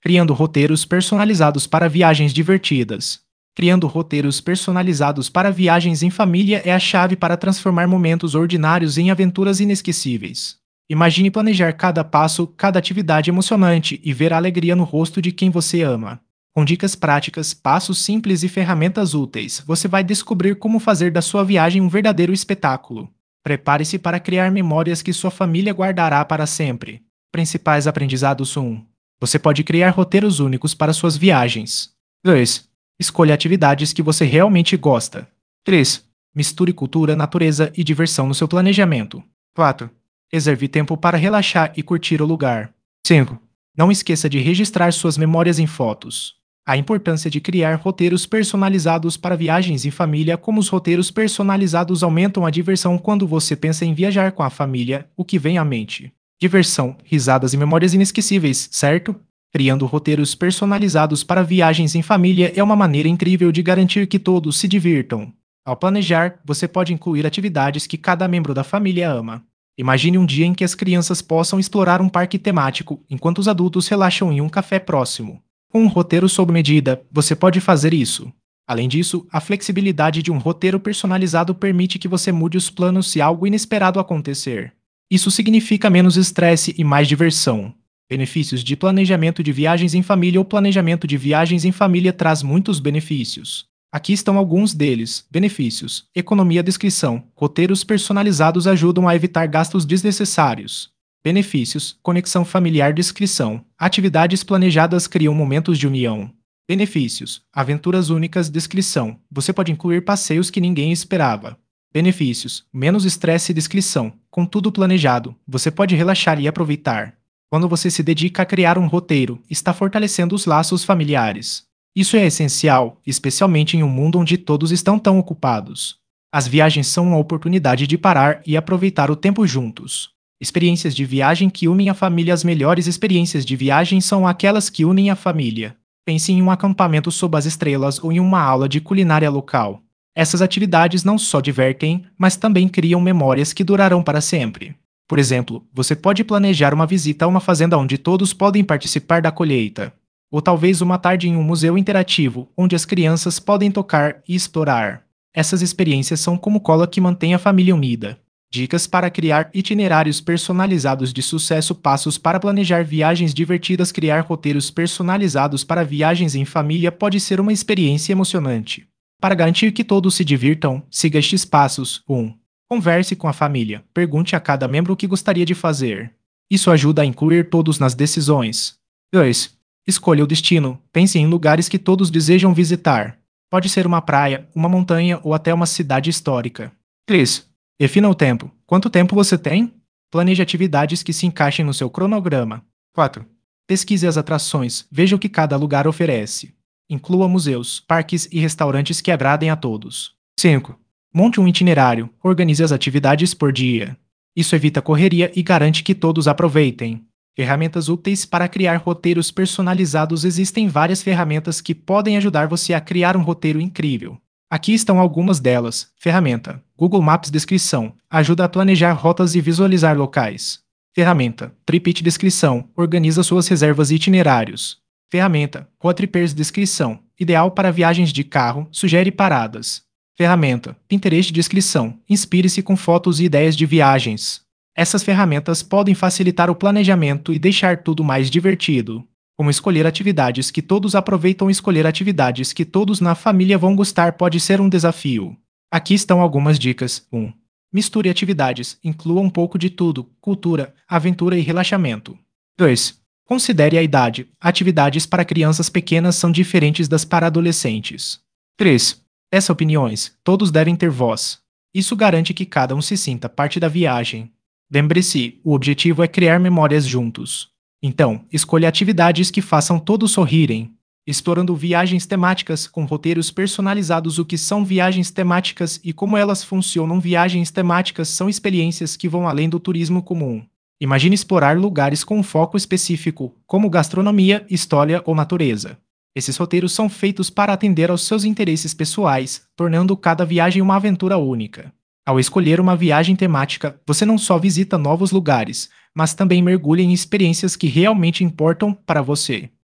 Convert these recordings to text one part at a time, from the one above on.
Criando roteiros personalizados para viagens divertidas. Criando roteiros personalizados para viagens em família é a chave para transformar momentos ordinários em aventuras inesquecíveis. Imagine planejar cada passo, cada atividade emocionante e ver a alegria no rosto de quem você ama. Com dicas práticas, passos simples e ferramentas úteis, você vai descobrir como fazer da sua viagem um verdadeiro espetáculo. Prepare-se para criar memórias que sua família guardará para sempre. Principais aprendizados 1. Você pode criar roteiros únicos para suas viagens. 2. Escolha atividades que você realmente gosta. 3. Misture cultura, natureza e diversão no seu planejamento. 4. Reserve tempo para relaxar e curtir o lugar. 5. Não esqueça de registrar suas memórias em fotos. A importância de criar roteiros personalizados para viagens em família, como os roteiros personalizados aumentam a diversão quando você pensa em viajar com a família, o que vem à mente? Diversão, risadas e memórias inesquecíveis, certo? Criando roteiros personalizados para viagens em família é uma maneira incrível de garantir que todos se divirtam. Ao planejar, você pode incluir atividades que cada membro da família ama. Imagine um dia em que as crianças possam explorar um parque temático, enquanto os adultos relaxam em um café próximo. Com um roteiro sob medida, você pode fazer isso. Além disso, a flexibilidade de um roteiro personalizado permite que você mude os planos se algo inesperado acontecer. Isso significa menos estresse e mais diversão. Benefícios de planejamento de viagens em família. O planejamento de viagens em família traz muitos benefícios. Aqui estão alguns deles. Benefícios: economia. Descrição: roteiros personalizados ajudam a evitar gastos desnecessários. Benefícios: conexão familiar. Descrição: atividades planejadas criam momentos de união. Benefícios: aventuras únicas. Descrição: você pode incluir passeios que ninguém esperava. Benefícios: menos estresse. Descrição: com tudo planejado, você pode relaxar e aproveitar. Quando você se dedica a criar um roteiro, está fortalecendo os laços familiares. Isso é essencial, especialmente em um mundo onde todos estão tão ocupados. As viagens são uma oportunidade de parar e aproveitar o tempo juntos. Experiências de viagem que unem a família. As melhores experiências de viagem são aquelas que unem a família. Pense em um acampamento sob as estrelas ou em uma aula de culinária local. Essas atividades não só divertem, mas também criam memórias que durarão para sempre. Por exemplo, você pode planejar uma visita a uma fazenda onde todos podem participar da colheita. Ou talvez uma tarde em um museu interativo, onde as crianças podem tocar e explorar. Essas experiências são como cola que mantém a família unida. Dicas para criar itinerários personalizados de sucesso. Passos para planejar viagens divertidas. Criar roteiros personalizados para viagens em família pode ser uma experiência emocionante. Para garantir que todos se divirtam, siga estes passos. 1. Converse com a família. Pergunte a cada membro o que gostaria de fazer. Isso ajuda a incluir todos nas decisões. 2. Escolha o destino. Pense em lugares que todos desejam visitar. Pode ser uma praia, uma montanha ou até uma cidade histórica. 3. Defina o tempo. Quanto tempo você tem? Planeje atividades que se encaixem no seu cronograma. 4. Pesquise as atrações. Veja o que cada lugar oferece. Inclua museus, parques e restaurantes que agradem a todos. 5. Monte um itinerário. Organize as atividades por dia. Isso evita correria e garante que todos aproveitem. Ferramentas úteis para criar roteiros personalizados. Existem várias ferramentas que podem ajudar você a criar um roteiro incrível. Aqui estão algumas delas. Ferramenta: Google Maps. Descrição: ajuda a planejar rotas e visualizar locais. Ferramenta: TripIt. Descrição: organiza suas reservas e itinerários. Ferramenta: Roadtrippers. Descrição: ideal para viagens de carro, sugere paradas. Ferramenta: Pinterest. Descrição: inspire-se com fotos e ideias de viagens. Essas ferramentas podem facilitar o planejamento e deixar tudo mais divertido. Como escolher atividades que todos aproveitam. Escolher atividades que todos na família vão gostar pode ser um desafio. Aqui estão algumas dicas. 1. Misture atividades. Inclua um pouco de tudo: cultura, aventura e relaxamento. 2. Considere a idade. Atividades para crianças pequenas são diferentes das para adolescentes. 3. Peça opiniões. Todos devem ter voz. Isso garante que cada um se sinta parte da viagem. Lembre-se, o objetivo é criar memórias juntos. Então, escolha atividades que façam todos sorrirem. Explorando viagens temáticas com roteiros personalizados. O que são viagens temáticas e como elas funcionam? Viagens temáticas são experiências que vão além do turismo comum. Imagine explorar lugares com um foco específico, como gastronomia, história ou natureza. Esses roteiros são feitos para atender aos seus interesses pessoais, tornando cada viagem uma aventura única. Ao escolher uma viagem temática, você não só visita novos lugares, mas também mergulha em experiências que realmente importam para você.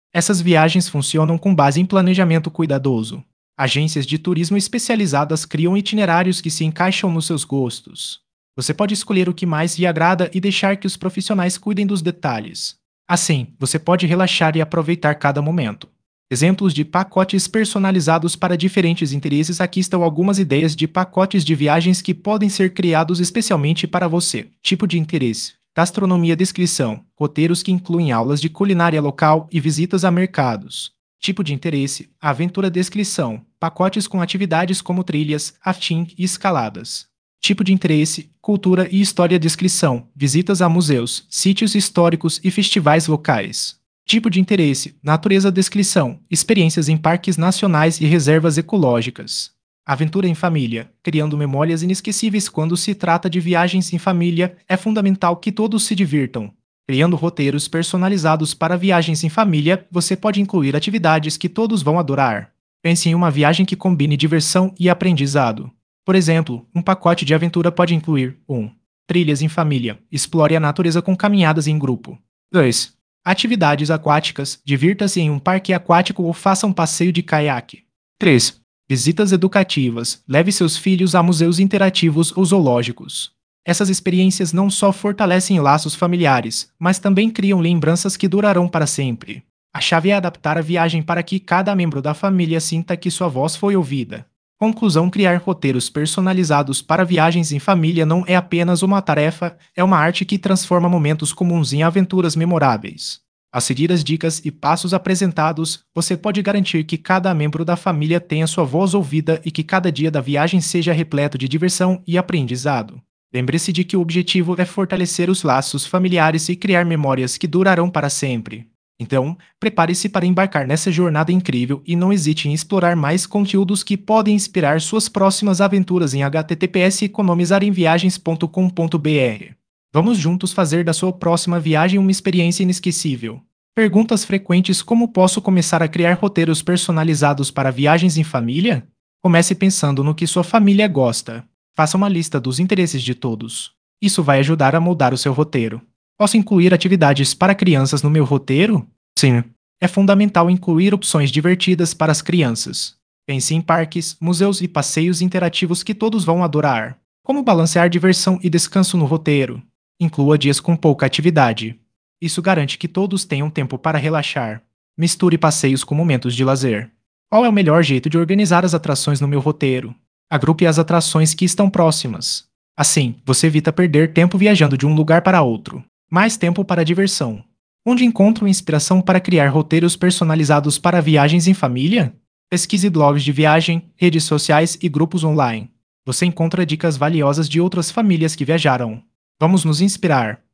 Essas viagens funcionam com base em planejamento cuidadoso. Agências de turismo especializadas criam itinerários que se encaixam nos seus gostos. Você pode escolher o que mais lhe agrada e deixar que os profissionais cuidem dos detalhes. Assim, você pode relaxar e aproveitar cada momento. Exemplos de pacotes personalizados para diferentes interesses. Aqui estão algumas ideias de pacotes de viagens que podem ser criados especialmente para você. Tipo de interesse: gastronomia, descrição, roteiros que incluem aulas de culinária local e visitas a mercados. Tipo de interesse: aventura, descrição, pacotes com atividades como trilhas, rafting e escaladas. Tipo de interesse: cultura e história, descrição, visitas a museus, sítios históricos e festivais locais. Tipo de interesse: natureza, descrição, experiências em parques nacionais e reservas ecológicas. Aventura em família: criando memórias inesquecíveis. Quando se trata de viagens em família, é fundamental que todos se divirtam. Criando roteiros personalizados para viagens em família, você pode incluir atividades que todos vão adorar. Pense em uma viagem que combine diversão e aprendizado. Por exemplo, um pacote de aventura pode incluir 1. Trilhas em família: explore a natureza com caminhadas em grupo. 2. Atividades aquáticas: divirta-se em um parque aquático ou faça um passeio de caiaque. 3. Visitas educativas: leve seus filhos a museus interativos ou zoológicos. Essas experiências não só fortalecem laços familiares, mas também criam lembranças que durarão para sempre. A chave é adaptar a viagem para que cada membro da família sinta que sua voz foi ouvida. Conclusão: criar roteiros personalizados para viagens em família não é apenas uma tarefa, é uma arte que transforma momentos comuns em aventuras memoráveis. Ao seguir as dicas e passos apresentados, você pode garantir que cada membro da família tenha sua voz ouvida e que cada dia da viagem seja repleto de diversão e aprendizado. Lembre-se de que o objetivo é fortalecer os laços familiares e criar memórias que durarão para sempre. Então, prepare-se para embarcar nessa jornada incrível e não hesite em explorar mais conteúdos que podem inspirar suas próximas aventuras em https://economizaremviagens.com.br. Vamos juntos fazer da sua próxima viagem uma experiência inesquecível. Perguntas frequentes: como posso começar a criar roteiros personalizados para viagens em família? Comece pensando no que sua família gosta. Faça uma lista dos interesses de todos. Isso vai ajudar a moldar o seu roteiro. Posso incluir atividades para crianças no meu roteiro? Sim. É fundamental incluir opções divertidas para as crianças. Pense em parques, museus e passeios interativos que todos vão adorar. Como balancear diversão e descanso no roteiro? Inclua dias com pouca atividade. Isso garante que todos tenham tempo para relaxar. Misture passeios com momentos de lazer. Qual é o melhor jeito de organizar as atrações no meu roteiro? Agrupe as atrações que estão próximas. Assim, você evita perder tempo viajando de um lugar para outro. Mais tempo para diversão. Onde encontro inspiração para criar roteiros personalizados para viagens em família? Pesquise blogs de viagem, redes sociais e grupos online. Você encontra dicas valiosas de outras famílias que viajaram. Vamos nos inspirar.